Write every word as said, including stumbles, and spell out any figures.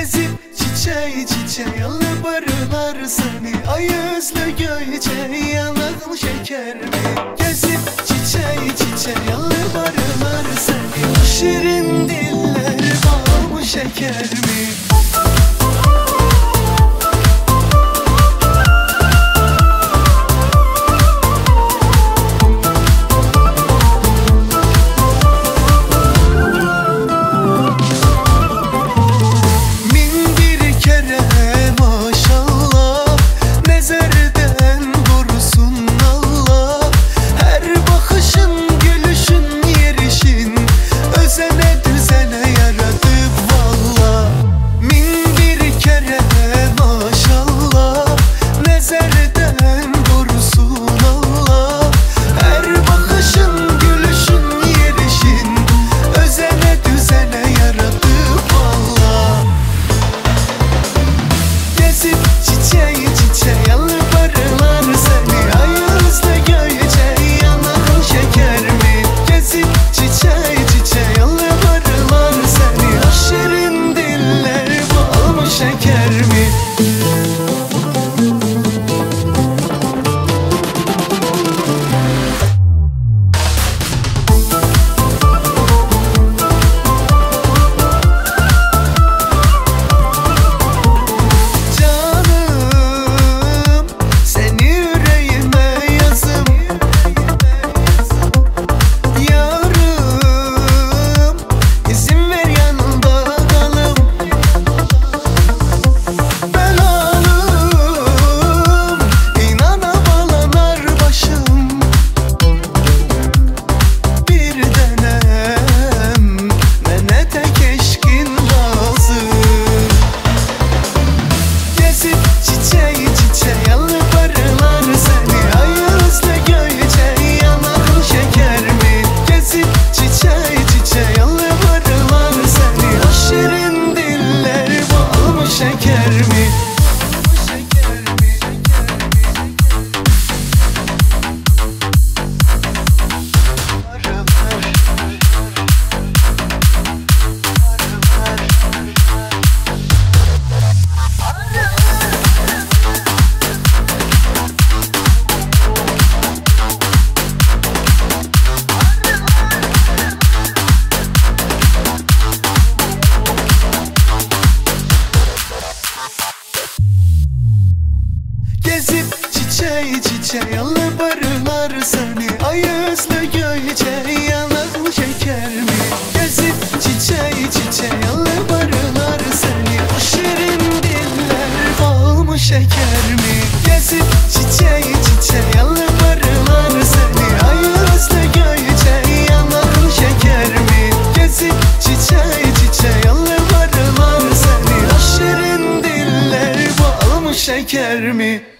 Gezip çiçeği çiçeği yalvarırlar seni. Ay özlü göyçe yanağın şeker mi? Gezip çiçeği çiçeği yalvarırlar seni. O şirin diller bal mı şeker mi? Gezip çiçeği çiçeği yalvarırlar seni. Ay özlü göyçe yanağın şeker mi? Gezip çiçeği çiçeği yalvarırlar seni. O şirin diller bal mı şeker mi? Gezip çiçeği çiçeği yalvarırlar seni. Ay özlü göyçe yanağın şeker mi? Gezip çiçeği çiçeği yalvarırlar seni. O şirin diller bal mı şeker mi?